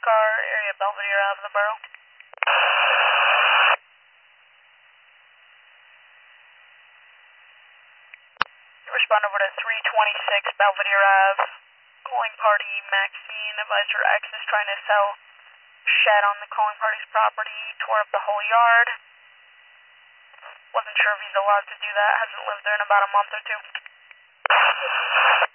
car, area Belvedere Ave, the borough. Respond over to 326 Belvedere Ave. Calling party Maxine. Advisor X is trying to sell shed on the calling party's property. Tore up the whole yard. Wasn't sure if he's allowed to do that. Hasn't lived there in about a month or two.